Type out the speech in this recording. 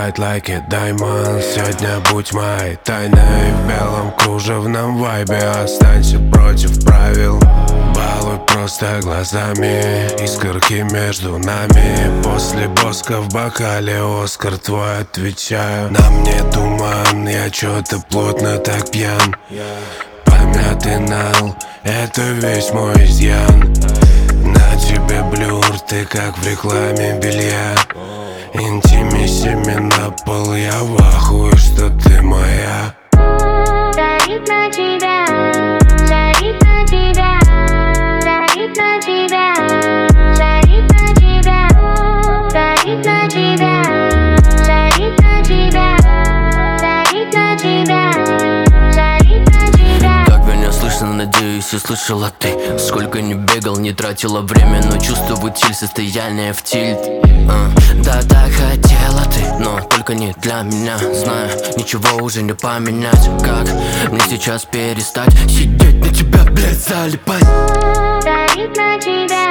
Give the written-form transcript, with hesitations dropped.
bright like a diamond. Сегодня будь моей тайной в белом кружевном вайбе. Останься против правил, балуй просто глазами. Искорки между нами, после боска в бокале. Оскар твой, отвечаю. На мне туман, я чё-то плотно так пьян. Помятый нал, это весь мой изъян. На тебе блюр, ты как в рекламе белья. Интимиссими на пол, я в ахуе, что ты моя. Горит на тебя, жарит на тебя, горит на тебя, жарит на тебя, горит на тебя, жарит на тебя, горит на тебя, жарит на тебя. Как меня слышно, надеюсь, и слышала ты. Сколько не бегал, не тратила время, но чувствую тиль, состояние в тильт. Да, так хотела ты, но только не для меня. Знаю, ничего уже не поменять. Как мне сейчас перестать сидеть на тебя, блядь, залипать? Горит на тебя.